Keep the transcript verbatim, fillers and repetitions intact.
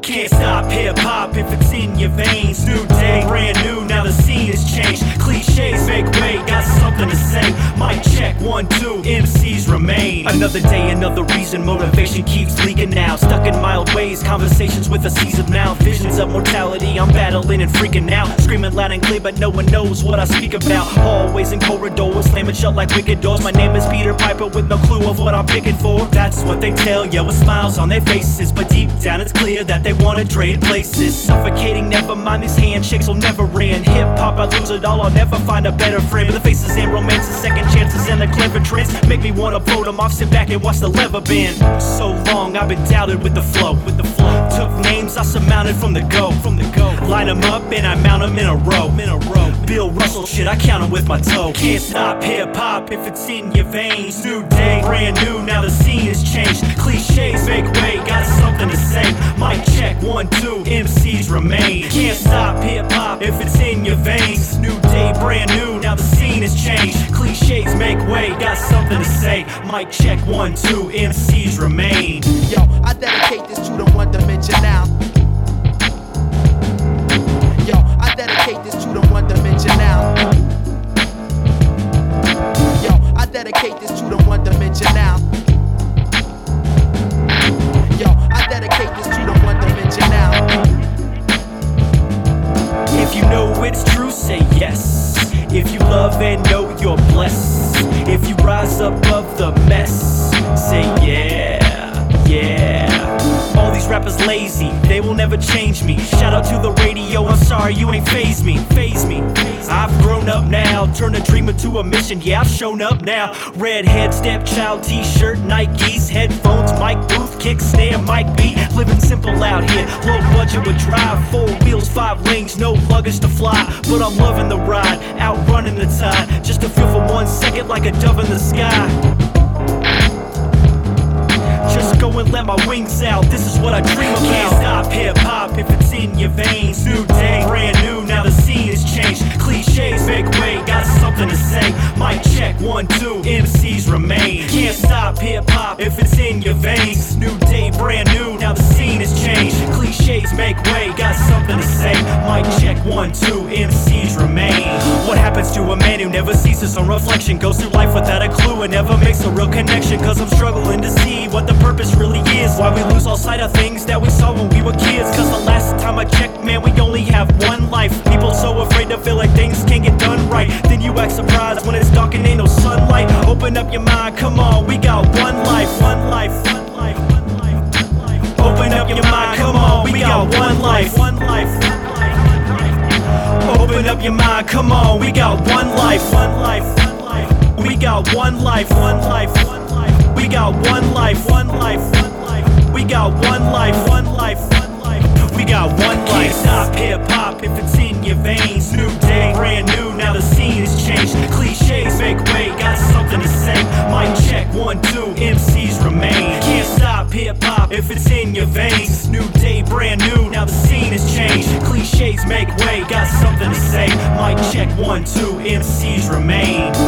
Can't stop hip-hop if it's in your veins. New day, brand new, now the scene has changed. Cliches make way, got something to say. Mic check, one, two, M Cs remain. Another day, another reason, motivation keeps leaking now. Stuck in mild ways, conversations with a seasoned mouth. Visions of mortality, I'm battling and freaking out. Screaming loud and clear, but no one knows what I speak about. Hallways and corridors, slamming shut like wicked doors. My name is Peter Piper with no clue of what I'm picking for. That's what they tell you with smiles on their faces, but deep down it's clear that they wanna trade places. Suffocating, never mind, these handshakes will never end. Hip-hop, I lose it all, I'll never find a better friend. But the faces and romances, second chances and the clever trends make me wanna blow them off, sit back and watch the lever bend. So long I've been doubted with the flow, with the flow. Took names I surmounted from the go, from the go. Line them up and I mount them in a row, in a row. Bill Russell shit, I count them with my toe. Can't stop hip-hop if it's in your veins. New day, brand new, now the scene has changed. Cliches make way, got something to say. Mic check, one, two, M Cs remain. Can't stop hip-hop if it's in your veins. New day, brand new, now the scene has changed. Cliches make way, got something to say. Mic check, one, two, M Cs remain. Yo, I dedicate this to the one dimension now. Yo, I dedicate this to the one dimension now. Yo, I dedicate this to the one dimension now. Yo, I dedicate this to the one dimension now. If you know it's true, say yes. If you love and know you're blessed. If you rise above the mess, say yeah, yeah. All these rappers lazy, they will never change me. Shout out to the radio, I'm sorry you ain't faze me, faze me. I've grown up now, turned a dream into a mission, yeah I've shown up now. Redhead, stepchild, t-shirt, Nikes, headphones, mic booth, kick, snare, mic beat. Living simple out here, low budget with drive. Four wheels, five lanes, no luggage to fly. But I'm loving the ride, outrunning the tide. Just to feel for one second like a dove in the sky. Just go and let my wings out, this is what I dream about. Can't stop hip-hop if it's in your veins. New day, brand new, now the scene has changed. Cliches make way, got something to say. Mic check, one, two, M Cs remain. Can't stop hip-hop if it's in your veins. New day, brand new, now the scene has changed. Cliches make way, got something to say. Mic check, one, two, M Cs remain. What happens to a man who never sees on reflection? Goes through life without a clue and never makes a real connection. Cause I'm struggling to see what the purpose really is. Why we lose all sight of things that we saw when we were kids. Cause the last time I checked, man, we only have one life. People so afraid to feel like things can't get done right. Then you act surprised when it's dark and ain't no sunlight. Open up your mind, come on, we got one life. One life, one life, one life, one life. Open up your mind, come on, we got one life. One life, one life, one life. Open up your mind, come on, we got one life. One life, one life. We got one life, one life, one life. We got one life, one life, one life. We got one life, one life, one life. We got one life. Can't stop hip-hop if it's in your veins. New day, brand new, now the scene has changed. Cliches make way, got something to say. Mic check, one, two, M Cs remain. Can't stop hip-hop if it's in your veins. New day, brand new, now the scene has changed. Cliches make way, got something to say. Mic check, one, two, M Cs remain.